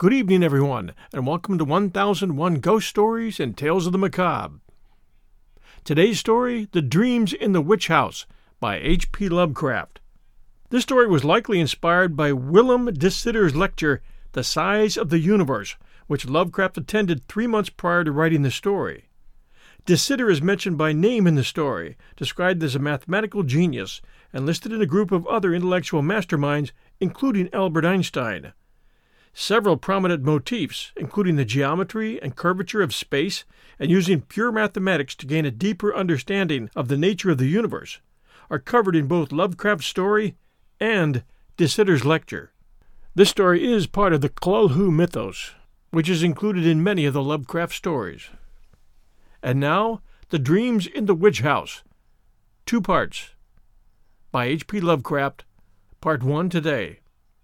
Good evening, everyone, and welcome to 1001 Ghost Stories and Tales of the Macabre. Today's story, The Dreams in the Witch House, by H.P. Lovecraft. This story was likely inspired by Willem de Sidder's lecture, The Size of the Universe, which Lovecraft attended 3 months prior to writing the story. De Sidder is mentioned by name in the story, described as a mathematical genius, and listed in a group of other intellectual masterminds, including Albert Einstein. Several prominent motifs, including the geometry and curvature of space and using pure mathematics to gain a deeper understanding of the nature of the universe, are covered in both Lovecraft's story and de Sidder's lecture. This story is part of the Cthulhu mythos, which is included in many of the Lovecraft stories. And now, The Dreams in the Witch House, 2 parts, by H.P. Lovecraft, Part 1 today.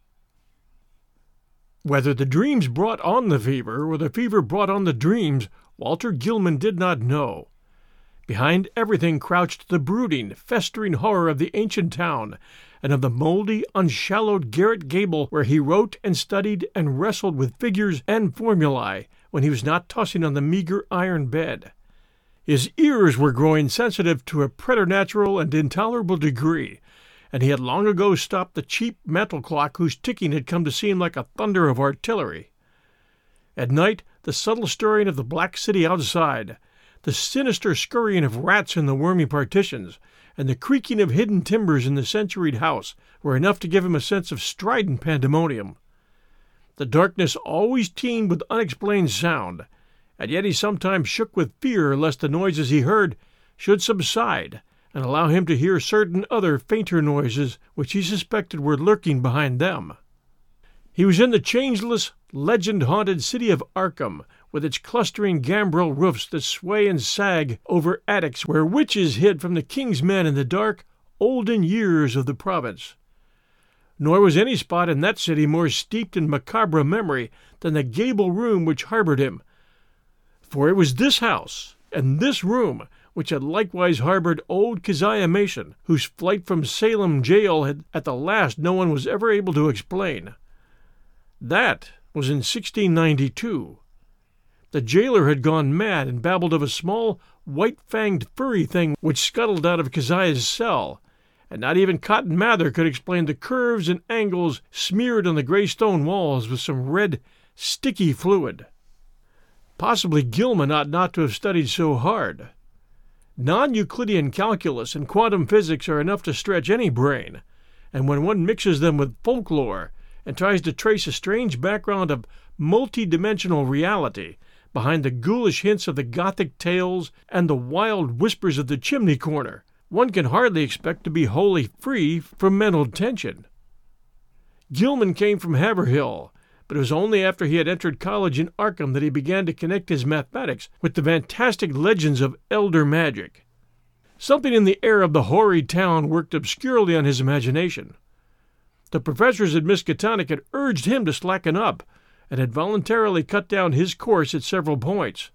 Whether the dreams brought on the fever or the fever brought on the dreams, Walter Gilman did not know. Behind everything crouched the brooding, festering horror of the ancient town and of the mouldy, unshallowed garret gable where he wrote and studied and wrestled with figures and formulae when he was not tossing on the meager iron bed. His ears were growing sensitive to a preternatural and intolerable degree, and he had long ago stopped the cheap mantel clock whose ticking had come to seem like a thunder of artillery. At night, the subtle stirring of the black city outside, the sinister scurrying of rats in the wormy partitions, and the creaking of hidden timbers in the centuried house were enough to give him a sense of strident pandemonium. The darkness always teemed with unexplained sound, and yet he sometimes shook with fear lest the noises he heard should subside, and allow him to hear certain other fainter noises which he suspected were lurking behind them. He was in the changeless, legend-haunted city of Arkham, with its clustering gambrel roofs that sway and sag over attics where witches hid from the king's men in the dark, olden years of the province. Nor was any spot in that city more steeped in macabre memory than the gable room which harbored him, for it was this house and this room which had likewise harbored old Keziah Mason, whose flight from Salem jail had at the last no one was ever able to explain. That was in 1692. The jailer had gone mad and babbled of a small, white-fanged furry thing which scuttled out of Keziah's cell, and not even Cotton Mather could explain the curves and angles smeared on the gray stone walls with some red, sticky fluid. Possibly Gilman ought not to have studied so hard. Non-Euclidean calculus and quantum physics are enough to stretch any brain, and when one mixes them with folklore and tries to trace a strange background of multi-dimensional reality behind the ghoulish hints of the Gothic tales and the wild whispers of the chimney corner, one can hardly expect to be wholly free from mental tension. Gilman came from Haverhill, but it was only after he had entered college in Arkham that he began to connect his mathematics with the fantastic legends of elder magic. Something in the air of the hoary town worked obscurely on his imagination. The professors at Miskatonic had urged him to slacken up, and had voluntarily cut down his course at several points.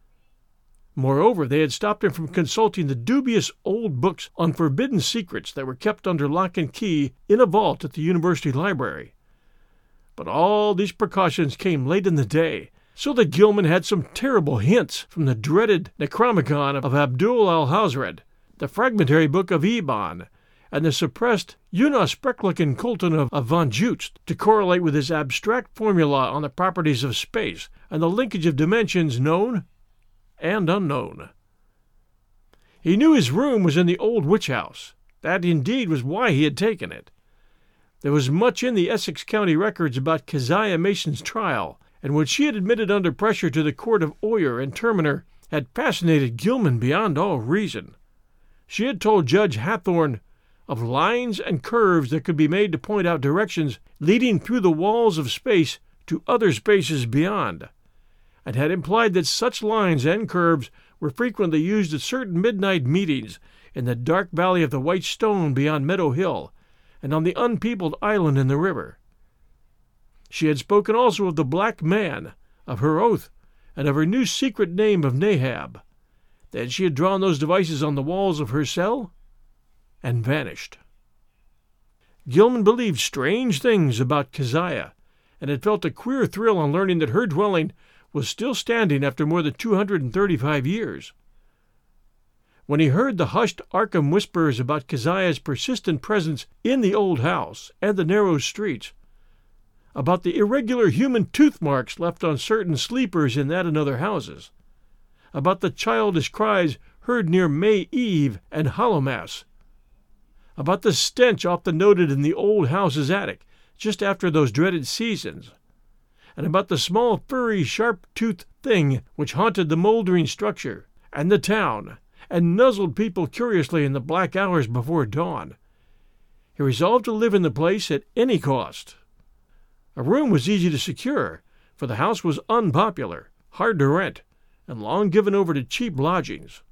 Moreover, they had stopped him from consulting the dubious old books on forbidden secrets that were kept under lock and key in a vault at the university library. But all these precautions came late in the day, so that Gilman had some terrible hints from the dreaded Necronomicon of Abdul al-Hazred, the fragmentary book of Eban, and the suppressed Unaussprechlichen Kulten of von Jutz to correlate with his abstract formula on the properties of space and the linkage of dimensions known and unknown. He knew his room was in the old witch house. That, indeed, was why he had taken it. There was much in the Essex County records about Keziah Mason's trial, and what she had admitted under pressure to the court of Oyer and Terminer had fascinated Gilman beyond all reason. She had told Judge Hathorne of lines and curves that could be made to point out directions leading through the walls of space to other spaces beyond, and had implied that such lines and curves were frequently used at certain midnight meetings in the dark valley of the White Stone beyond Meadow Hill, and on the unpeopled island in the river. She had spoken also of the Black Man, of her oath, and of her new secret name of Nahab. Then she had drawn those devices on the walls of her cell and vanished. Gilman believed strange things about Keziah, and had felt a queer thrill on learning that her dwelling was still standing after more than 235 years. When he heard the hushed Arkham whispers about Keziah's persistent presence in the old house and the narrow streets, about the irregular human tooth marks left on certain sleepers in that and other houses, about the childish cries heard near May Eve and Hallowmass, about the stench often noted in the old house's attic just after those dreaded seasons, and about the small, furry, sharp-toothed thing which haunted the moldering structure and the town and nuzzled people curiously in the black hours before dawn, he resolved to live in the place at any cost. A room was easy to secure, for the house was unpopular, hard to rent, and long given over to cheap lodgings.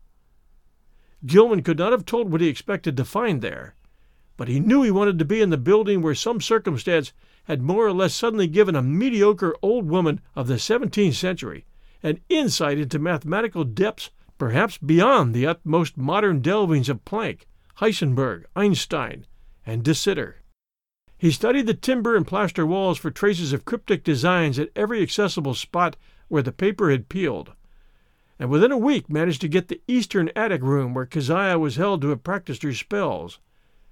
Gilman could not have told what he expected to find there, but he knew he wanted to be in the building where some circumstance had more or less suddenly given a mediocre old woman of the 17th century an insight into mathematical depths perhaps beyond the utmost modern delvings of Planck, Heisenberg, Einstein, and De Sitter. He studied the timber and plaster walls for traces of cryptic designs at every accessible spot where the paper had peeled, and within a week managed to get the eastern attic room where Keziah was held to have practiced her spells.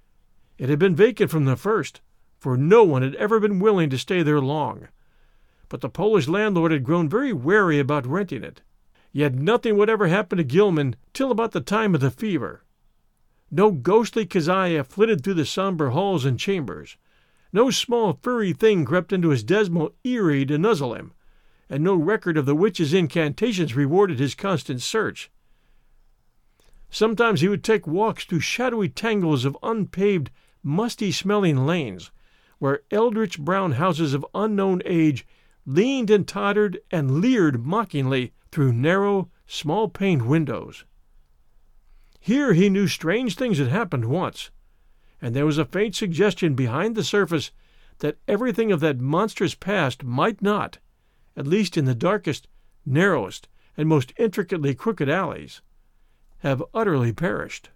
It had been vacant from the first, for no one had ever been willing to stay there long, but the Polish landlord had grown very wary about renting it. Yet nothing would ever happen to Gilman till about the time of the fever. No ghostly Keziah flitted through the somber halls and chambers. No small furry thing crept into his dismal eyrie to nuzzle him, and no record of the witch's incantations rewarded his constant search. Sometimes he would take walks through shadowy tangles of unpaved, musty-smelling lanes, where eldritch brown houses of unknown age leaned and tottered and leered mockingly through narrow, small-paned windows. Here he knew strange things had happened once, and there was a faint suggestion behind the surface that everything of that monstrous past might not, at least in the darkest, narrowest, and most intricately crooked alleys, have utterly perished.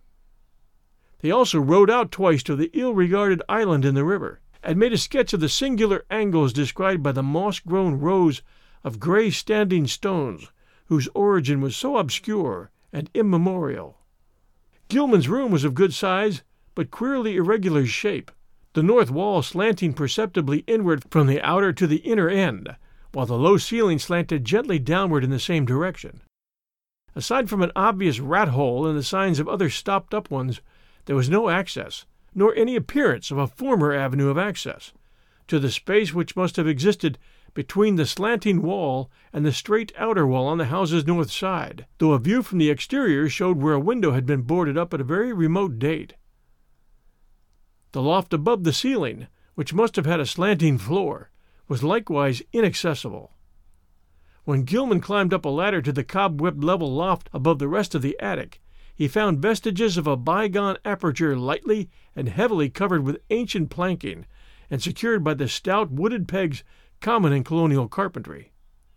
They also rowed out twice to the ill-regarded island in the river, and made a sketch of the singular angles described by the moss-grown rows of gray standing stones whose origin was so obscure and immemorial. Gilman's room was of good size, but queerly irregular shape, the north wall slanting perceptibly inward from the outer to the inner end, while the low ceiling slanted gently downward in the same direction. Aside from an obvious rat-hole and the signs of other stopped-up ones, there was no access, nor any appearance of a former avenue of access, to the space which must have existed between the slanting wall and the straight outer wall on the house's north side, though a view from the exterior showed where a window had been boarded up at a very remote date. The loft above the ceiling, which must have had a slanting floor, was likewise inaccessible. When Gilman climbed up a ladder to the cobwebbed level loft above the rest of the attic, he found vestiges of a bygone aperture lightly and heavily covered with ancient planking and secured by the stout wooded pegs common in colonial carpentry.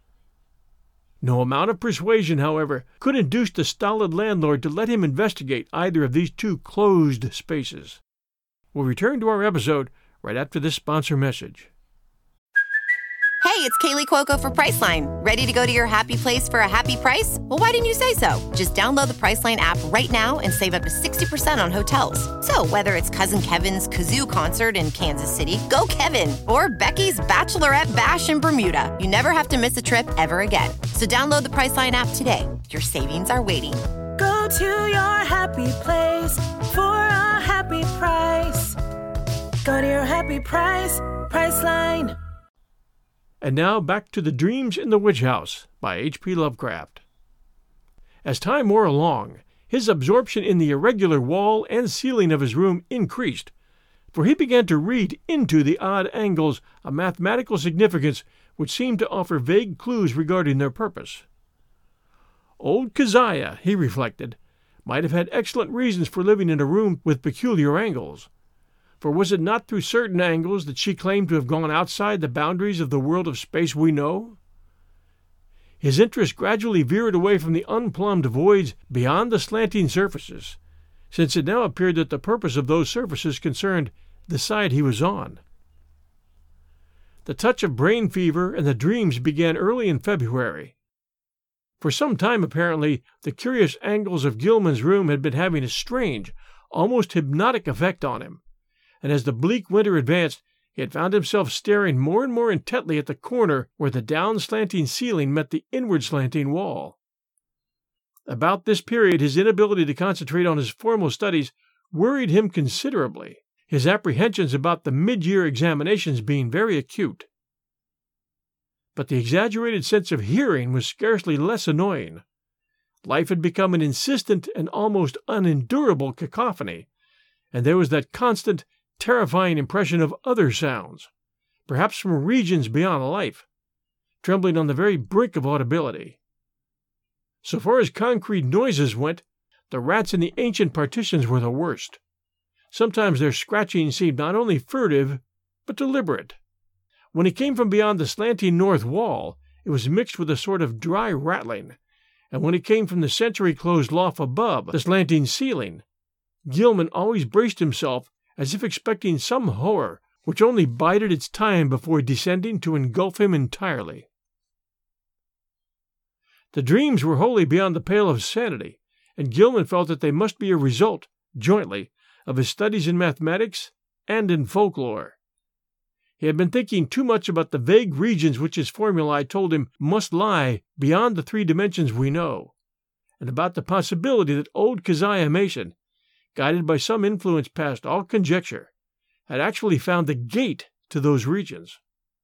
No amount of persuasion, however, could induce the stolid landlord to let him investigate either of these two closed spaces. We'll return to our episode right after this sponsor message. Hey, it's Kaylee Cuoco for Priceline. Ready to go to your happy place for a happy price? Well, why didn't you say so? Just download the Priceline app right now and save up to 60% on hotels. So whether it's Cousin Kevin's Kazoo Concert in Kansas City, go Kevin, or Becky's Bachelorette Bash in Bermuda, you never have to miss a trip ever again. So download the Priceline app today. Your savings are waiting. Go to your happy place for a happy price. Go to your happy price, Priceline. And now back to The Dreams in the Witch House by H.P. Lovecraft. As time wore along, his absorption in the irregular wall and ceiling of his room increased, for he began to read into the odd angles a mathematical significance which seemed to offer vague clues regarding their purpose. Old Keziah, he reflected, might have had excellent reasons for living in a room with peculiar angles, for was it not through certain angles that she claimed to have gone outside the boundaries of the world of space we know? His interest gradually veered away from the unplumbed voids beyond the slanting surfaces, since it now appeared that the purpose of those surfaces concerned the side he was on. The touch of brain fever and the dreams began early in February. For some time, apparently, the curious angles of Gilman's room had been having a strange, almost hypnotic effect on him, and as the bleak winter advanced, he had found himself staring more and more intently at the corner where the down-slanting ceiling met the inward-slanting wall. About this period, his inability to concentrate on his formal studies worried him considerably, his apprehensions about the mid-year examinations being very acute. But the exaggerated sense of hearing was scarcely less annoying. Life had become an insistent and almost unendurable cacophony, and there was that constant, terrifying impression of other sounds, perhaps from regions beyond life, trembling on the very brink of audibility. So far as concrete noises went, the rats in the ancient partitions were the worst. Sometimes their scratching seemed not only furtive, but deliberate. When it came from beyond the slanting north wall, it was mixed with a sort of dry rattling, and when it came from the century-closed loft above the slanting ceiling, Gilman always braced himself as if expecting some horror which only bided its time before descending to engulf him entirely. The dreams were wholly beyond the pale of sanity, and Gilman felt that they must be a result, jointly, of his studies in mathematics and in folklore. He had been thinking too much about the vague regions which his formulae told him must lie beyond the 3 dimensions we know, and about the possibility that old Keziah Mason, guided by some influence past all conjecture, had actually found the gate to those regions.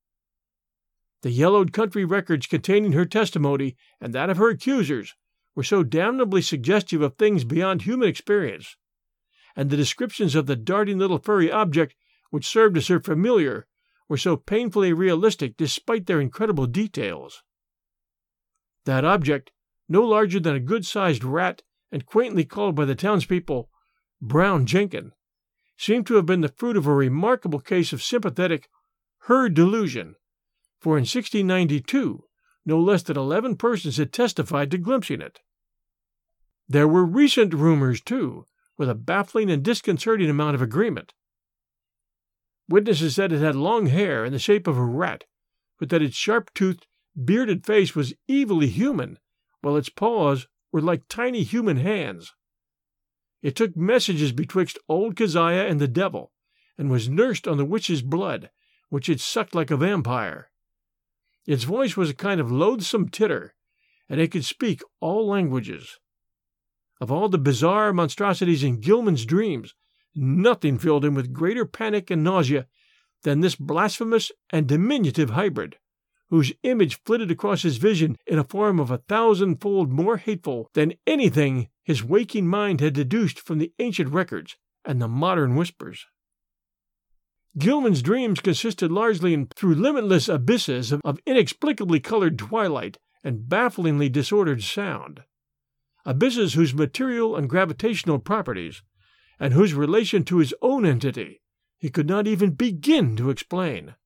The yellowed country records containing her testimony and that of her accusers were so damnably suggestive of things beyond human experience, and the descriptions of the darting little furry object which served as her familiar were so painfully realistic despite their incredible details. That object, no larger than a good-sized rat and quaintly called by the townspeople Brown Jenkin, seemed to have been the fruit of a remarkable case of sympathetic herd delusion, for in 1692 no less than 11 persons had testified to glimpsing it. There were recent rumors, too, with a baffling and disconcerting amount of agreement. Witnesses said it had long hair in the shape of a rat, but that its sharp-toothed, bearded face was evilly human, while its paws were like tiny human hands. It took messages betwixt old Keziah and the devil, and was nursed on the witch's blood, which it sucked like a vampire. Its voice was a kind of loathsome titter, and it could speak all languages. Of all the bizarre monstrosities in Gilman's dreams, nothing filled him with greater panic and nausea than this blasphemous and diminutive hybrid, whose image flitted across his vision in a form of 1,000-fold more hateful than anything his waking mind had deduced from the ancient records and the modern whispers. Gilman's dreams consisted largely through limitless abysses of inexplicably colored twilight and bafflingly disordered sound, abysses whose material and gravitational properties, and whose relation to his own entity, he could not even begin to explain.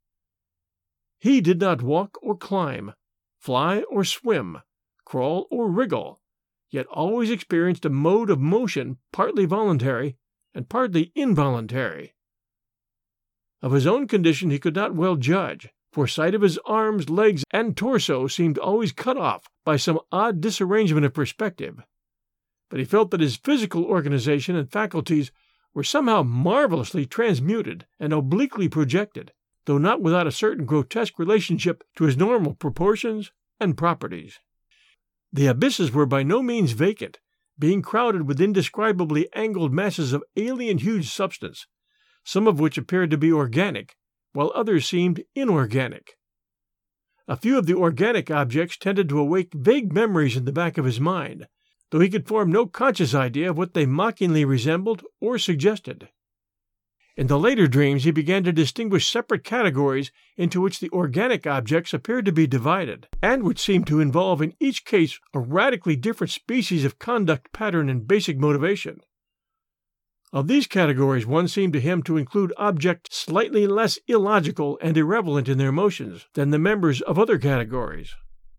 He did not walk or climb, fly or swim, crawl or wriggle, yet always experienced a mode of motion partly voluntary and partly involuntary. Of his own condition he could not well judge, for sight of his arms, legs, and torso seemed always cut off by some odd disarrangement of perspective. But he felt that his physical organization and faculties were somehow marvelously transmuted and obliquely projected, though not without a certain grotesque relationship to his normal proportions and properties. The abysses were by no means vacant, being crowded with indescribably angled masses of alien-hued substance, some of which appeared to be organic, while others seemed inorganic. A few of the organic objects tended to awake vague memories in the back of his mind, though he could form no conscious idea of what they mockingly resembled or suggested. In the later dreams he began to distinguish separate categories into which the organic objects appeared to be divided, and which seemed to involve in each case a radically different species of conduct pattern and basic motivation. Of these categories, one seemed to him to include objects slightly less illogical and irrelevant in their motions than the members of other categories.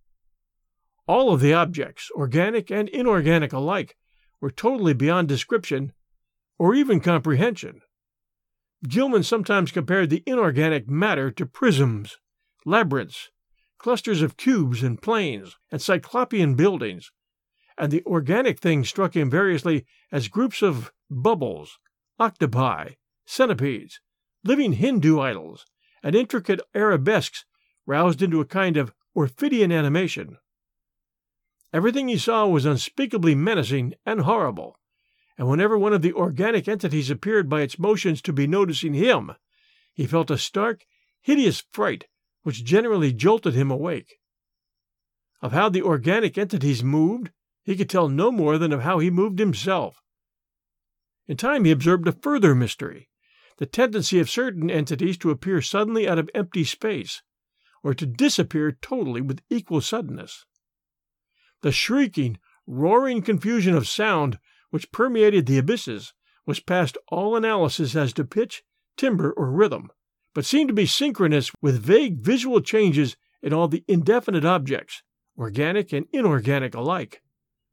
All of the objects, organic and inorganic alike, were totally beyond description or even comprehension. Gilman sometimes compared the inorganic matter to prisms, labyrinths, clusters of cubes and planes, and cyclopean buildings, and the organic things struck him variously as groups of bubbles, octopi, centipedes, living Hindu idols, and intricate arabesques roused into a kind of Orphidian animation. Everything he saw was unspeakably menacing and horrible, and whenever one of the organic entities appeared by its motions to be noticing him, he felt a stark, hideous fright which generally jolted him awake. Of how the organic entities moved, he could tell no more than of how he moved himself. In time he observed a further mystery, the tendency of certain entities to appear suddenly out of empty space, or to disappear totally with equal suddenness. The shrieking, roaring confusion of sound which permeated the abysses was past all analysis as to pitch, timbre, or rhythm, but seemed to be synchronous with vague visual changes in all the indefinite objects, organic and inorganic alike.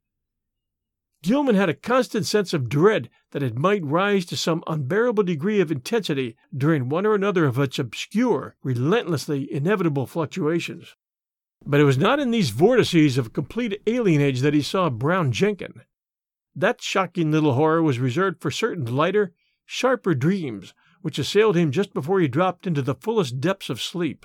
Gilman had a constant sense of dread that it might rise to some unbearable degree of intensity during one or another of its obscure, relentlessly inevitable fluctuations. But it was not in these vortices of complete alienage that he saw Brown Jenkin. That shocking little horror was reserved for certain lighter, sharper dreams which assailed him just before he dropped into the fullest depths of sleep.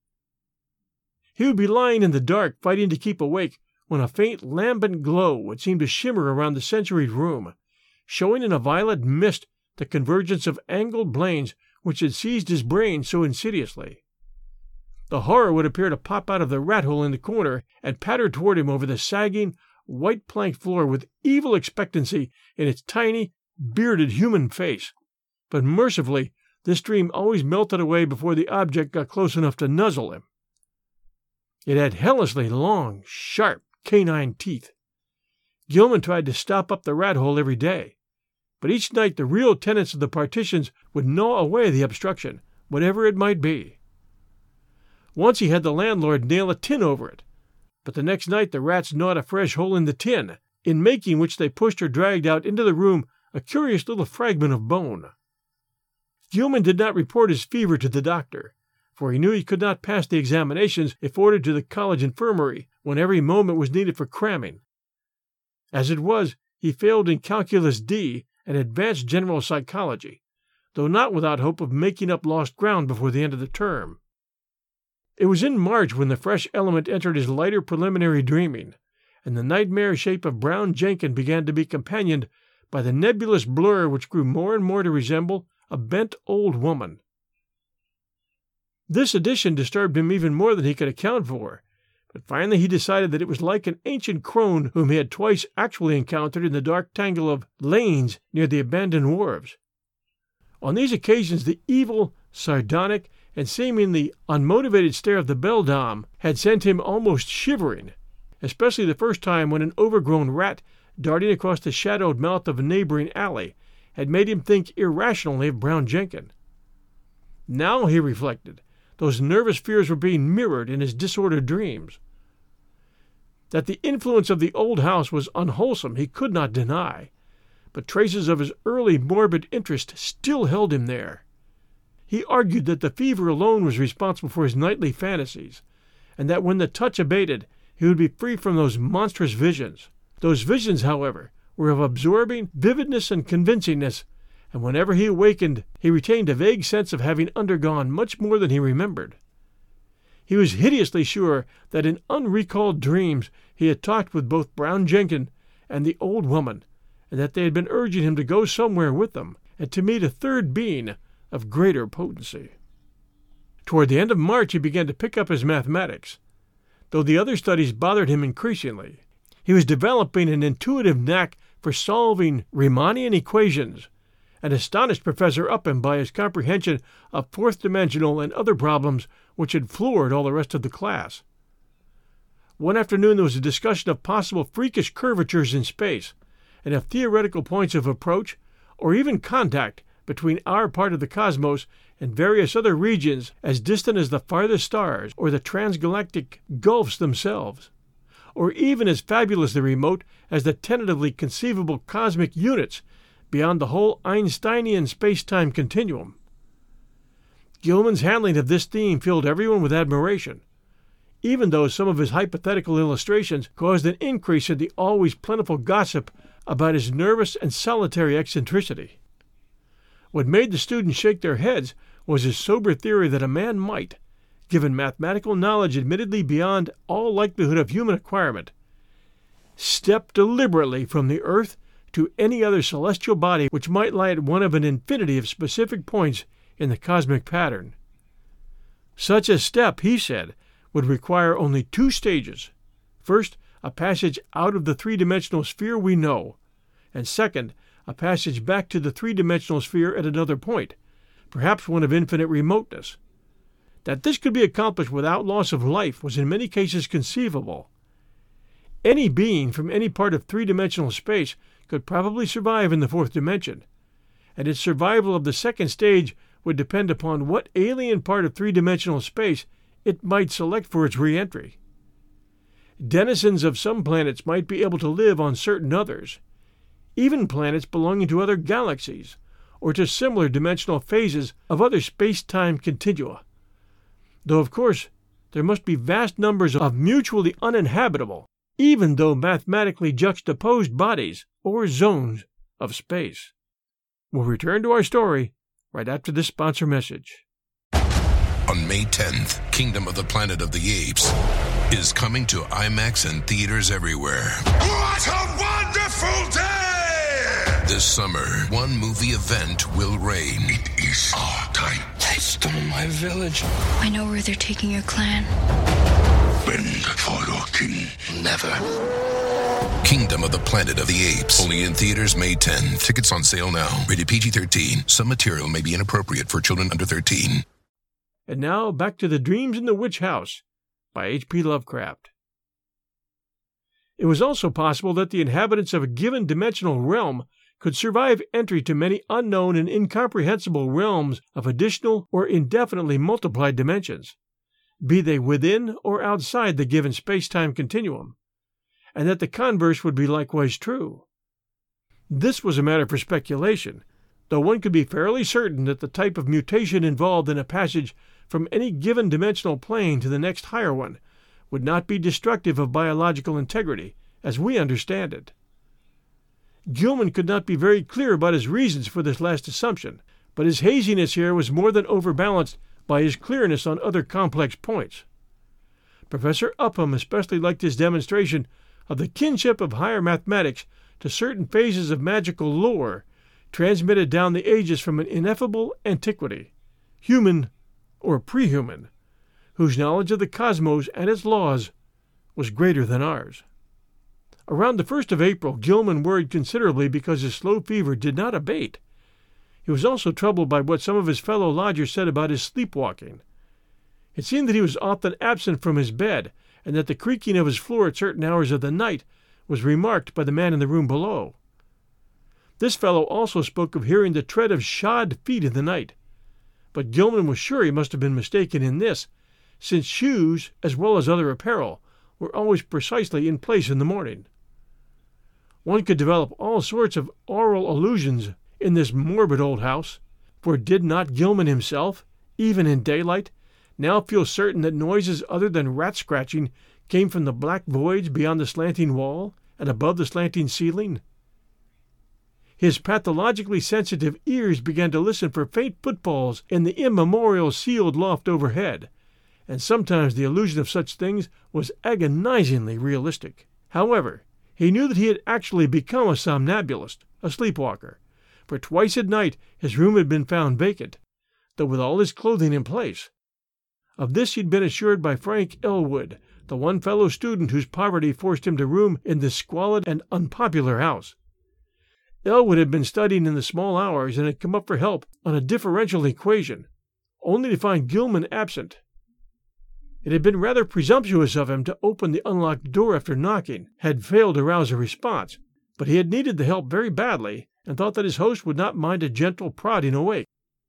He would be lying in the dark fighting to keep awake when a faint lambent glow would seem to shimmer around the censoried room, showing in a violet mist the convergence of angled planes which had seized his brain so insidiously. The horror would appear to pop out of the rat-hole in the corner and patter toward him over the sagging, white-planked floor with evil expectancy in its tiny, bearded human face. But mercifully, this dream always melted away before the object got close enough to nuzzle him. It had hellishly long, sharp, canine teeth. Gilman tried to stop up the rat-hole every day, but each night the real tenants of the partitions would gnaw away the obstruction, whatever it might be. Once he had the landlord nail a tin over it, but the next night the rats gnawed a fresh hole in the tin, in making which they pushed or dragged out into the room a curious little fragment of bone. Gilman did not report his fever to the doctor, for he knew he could not pass the examinations if ordered to the college infirmary, when every moment was needed for cramming. As it was, he failed in Calculus D and Advanced General Psychology, though not without hope of making up lost ground before the end of the term. It was in March when the fresh element entered his lighter preliminary dreaming, and the nightmare shape of Brown Jenkin began to be companioned by the nebulous blur which grew more and more to resemble a bent old woman. This addition disturbed him even more than he could account for, but finally he decided that it was like an ancient crone whom he had twice actually encountered in the dark tangle of lanes near the abandoned wharves. On these occasions the evil, sardonic, and seemingly unmotivated stare of the beldame had sent him almost shivering, especially the first time when an overgrown rat darting across the shadowed mouth of a neighboring alley had made him think irrationally of Brown Jenkin. Now, he reflected, those nervous fears were being mirrored in his disordered dreams. That the influence of the old house was unwholesome he could not deny, but traces of his early morbid interest still held him there. He argued that the fever alone was responsible for his nightly fantasies, and that when the touch abated, he would be free from those monstrous visions. Those visions, however, were of absorbing vividness and convincingness, and whenever he awakened, he retained a vague sense of having undergone much more than he remembered. He was hideously sure that in unrecalled dreams he had talked with both Brown Jenkin and the old woman, and that they had been urging him to go somewhere with them, and to meet a third being of greater potency. Toward the end of March he began to pick up his mathematics, though the other studies bothered him increasingly. He was developing an intuitive knack for solving Riemannian equations, and astonished Professor Upham by his comprehension of fourth-dimensional and other problems which had floored all the rest of the class. One afternoon there was a discussion of possible freakish curvatures in space, and of theoretical points of approach, or even contact, between our part of the cosmos and various other regions as distant as the farthest stars or the transgalactic gulfs themselves, or even as fabulously remote as the tentatively conceivable cosmic units beyond the whole Einsteinian space-time continuum. Gilman's handling of this theme filled everyone with admiration, even though some of his hypothetical illustrations caused an increase in the always plentiful gossip about his nervous and solitary eccentricity. What made the students shake their heads was his sober theory that a man might, given mathematical knowledge admittedly beyond all likelihood of human acquirement, step deliberately from the earth to any other celestial body which might lie at one of an infinity of specific points in the cosmic pattern. Such a step, he said, would require only 2 stages. First, a passage out of the 3-dimensional sphere we know, and second, a passage back to the 3-dimensional sphere at another point, perhaps one of infinite remoteness. That this could be accomplished without loss of life was in many cases conceivable. Any being from any part of 3-dimensional space could probably survive in the 4th dimension, and its survival of the second stage would depend upon what alien part of 3-dimensional space it might select for its re-entry. Denizens of some planets might be able to live on certain others, even planets belonging to other galaxies, or to similar dimensional phases of other space-time continua, though of course there must be vast numbers of mutually uninhabitable, even though mathematically juxtaposed bodies or zones of space. We'll return to our story right after this sponsor message. On May 10th, Kingdom of the Planet of the Apes is coming to IMAX and theaters everywhere. What a wonderful day! This summer, one movie event will reign. It is our time. They stole my village. I know where they're taking your clan. Bend for your king. Never. Kingdom of the Planet of the Apes. Only in theaters May 10. Tickets on sale now. Rated PG-13. Some material may be inappropriate for children under 13. And now back to The Dreams in the Witch House by H.P. Lovecraft. It was also possible that the inhabitants of a given dimensional realm could survive entry to many unknown and incomprehensible realms of additional or indefinitely multiplied dimensions, be they within or outside the given space-time continuum, and that the converse would be likewise true. This was a matter for speculation, though one could be fairly certain that the type of mutation involved in a passage from any given dimensional plane to the next higher one would not be destructive of biological integrity, as we understand it. Gilman could not be very clear about his reasons for this last assumption, but his haziness here was more than overbalanced by his clearness on other complex points. Professor Upham especially liked his demonstration of the kinship of higher mathematics to certain phases of magical lore transmitted down the ages from an ineffable antiquity, human or pre-human, whose knowledge of the cosmos and its laws was greater than ours. Around the 1st of April, Gilman worried considerably because his slow fever did not abate. He was also troubled by what some of his fellow lodgers said about his sleepwalking. It seemed that he was often absent from his bed, and that the creaking of his floor at certain hours of the night was remarked by the man in the room below. This fellow also spoke of hearing the tread of shod feet in the night, but Gilman was sure he must have been mistaken in this, since shoes, as well as other apparel, were always precisely in place in the morning. One could develop all sorts of aural illusions in this morbid old house, for did not Gilman himself, even in daylight, now feel certain that noises other than rat-scratching came from the black voids beyond the slanting wall and above the slanting ceiling? His pathologically sensitive ears began to listen for faint footfalls in the immemorial sealed loft overhead, and sometimes the illusion of such things was agonizingly realistic. However, he knew that he had actually become a somnambulist, a sleepwalker, for twice at night his room had been found vacant, though with all his clothing in place. Of this he'd been assured by Frank Elwood, the one fellow student whose poverty forced him to room in this squalid and unpopular house. Elwood had been studying in the small hours and had come up for help on a differential equation, only to find Gilman absent. It had been rather presumptuous of him to open the unlocked door after knocking, had failed to rouse a response, but he had needed the help very badly and thought that his host would not mind a gentle prodding awake.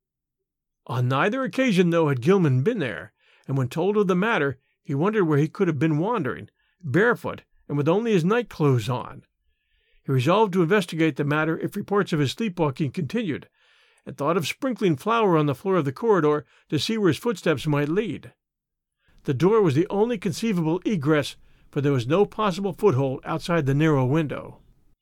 On neither occasion, though, had Gilman been there, and when told of the matter, he wondered where he could have been wandering, barefoot and with only his night clothes on. He resolved to investigate the matter if reports of his sleepwalking continued, and thought of sprinkling flour on the floor of the corridor to see where his footsteps might lead. The door was the only conceivable egress, for there was no possible foothold outside the narrow window.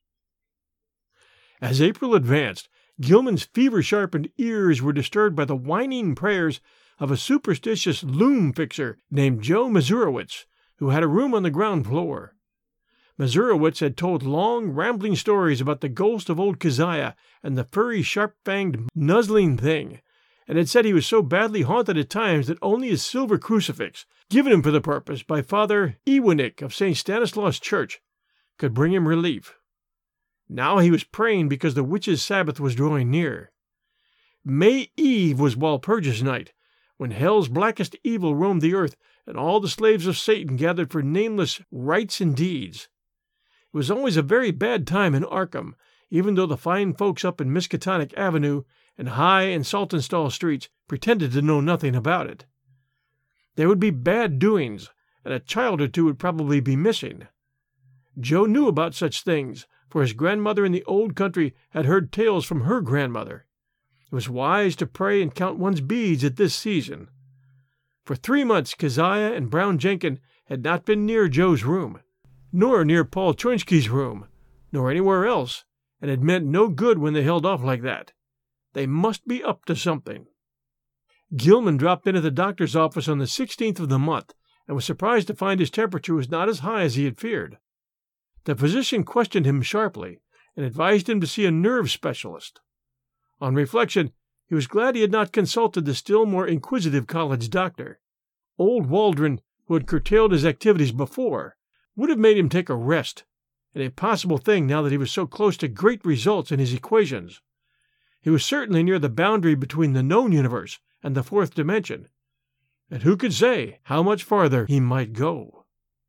As April advanced, Gilman's fever-sharpened ears were disturbed by the whining prayers of a superstitious loom-fixer named Joe Mazurowitz, who had a room on the ground floor. Mazurowitz had told long, rambling stories about the ghost of old Keziah and the furry, sharp-fanged, nuzzling thing, and had said he was so badly haunted at times that only his silver crucifix, given him for the purpose by Father Ewanik of St. Stanislaus Church, could bring him relief. Now he was praying because the witches' Sabbath was drawing near. May Eve was Walpurgis night, when hell's blackest evil roamed the earth and all the slaves of Satan gathered for nameless rites and deeds. It was always a very bad time in Arkham, even though the fine folks up in Miskatonic Avenue and High and Saltonstall streets pretended to know nothing about it. There would be bad doings, and a child or two would probably be missing. Joe knew about such things, for his grandmother in the old country had heard tales from her grandmother. It was wise to pray and count one's beads at this season. For 3 months Keziah and Brown Jenkin had not been near Joe's room, nor near Paul Chornsky's room, nor anywhere else, and it meant no good when they held off like that. They must be up to something. Gilman dropped in at the doctor's office on the 16th of the month, and was surprised to find his temperature was not as high as he had feared. The physician questioned him sharply, and advised him to see a nerve specialist. On reflection, he was glad he had not consulted the still more inquisitive college doctor. Old Waldron, who had curtailed his activities before, would have made him take a rest, an impossible thing now that he was so close to great results in his equations. He was certainly near the boundary between the known universe and the fourth dimension, and who could say how much farther he might go?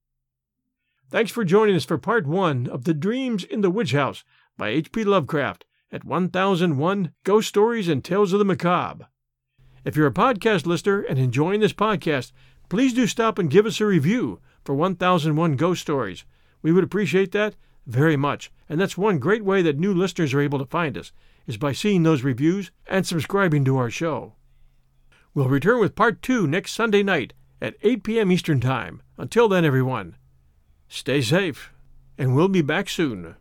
Thanks for joining us for Part 1 of The Dreams in the Witch House by H.P. Lovecraft at 1001 Ghost Stories and Tales of the Macabre. If you're a podcast listener and enjoying this podcast, please do stop and give us a review for 1001 Ghost Stories. We would appreciate that very much, and that's one great way that new listeners are able to find us, is by seeing those reviews and subscribing to our show. We'll return with Part 2 next Sunday night at 8 p.m. Eastern Time. Until then, everyone, stay safe, and we'll be back soon.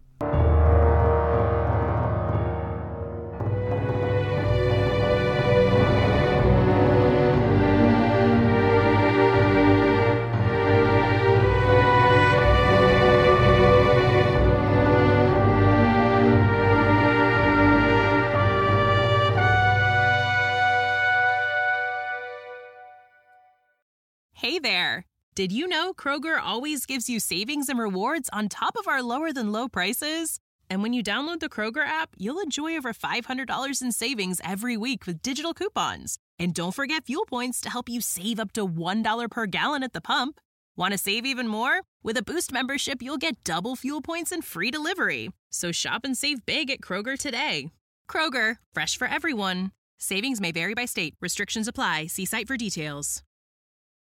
Hey there! Did you know Kroger always gives you savings and rewards on top of our lower-than-low prices? And when you download the Kroger app, you'll enjoy over $500 in savings every week with digital coupons. And don't forget fuel points to help you save up to $1 per gallon at the pump. Want to save even more? With a Boost membership, you'll get double fuel points and free delivery. So shop and save big at Kroger today. Kroger, fresh for everyone. Savings may vary by state. Restrictions apply. See site for details.